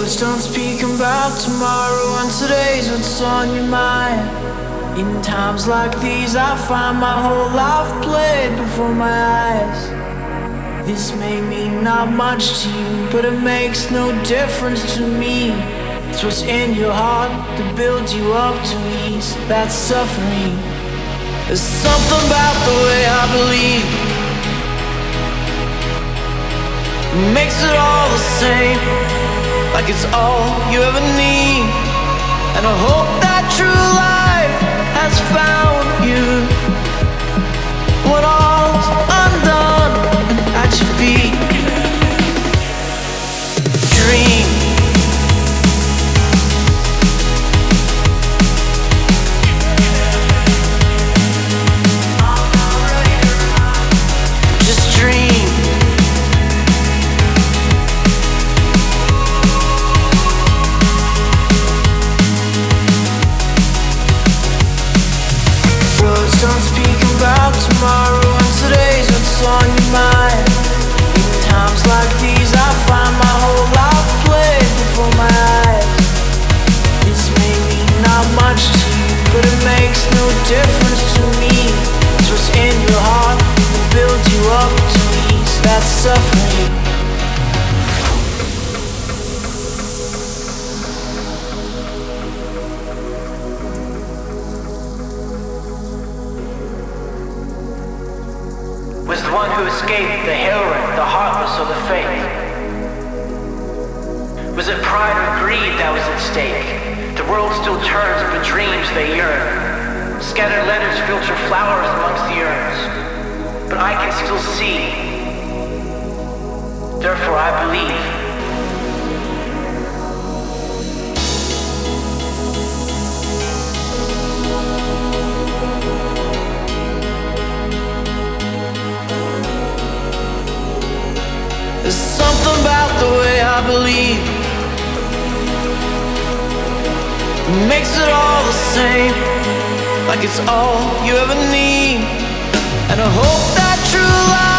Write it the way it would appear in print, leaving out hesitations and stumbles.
Words don't speak about tomorrow, and today's what's on your mind. In times like these I find my whole life played before my eyes. This may mean not much to you, but it makes no difference to me. It's what's in your heart that builds you up to ease that suffering. There's something about the way I believe, it makes it all the same, like it's all you ever need. And I hope that true life has found you when all's undone and at your feet. Dream. Just dream. Don't speak about tomorrow, and today's what's on your mind. In times like these I find my whole life played before my eyes. This may mean not much to you, but it makes no difference to me. It's what's in your heart that builds you up to ease that suffering. Was the one who escaped the heroin, the heartless, or the faith? Was it pride or greed that was at stake? The world still turns, but dreams they yearn. Scattered letters filter flowers amongst the urns, but I can still see. Therefore I believe. There's something about the way I believe, it makes it all the same, like it's all you ever need. And I hope that true life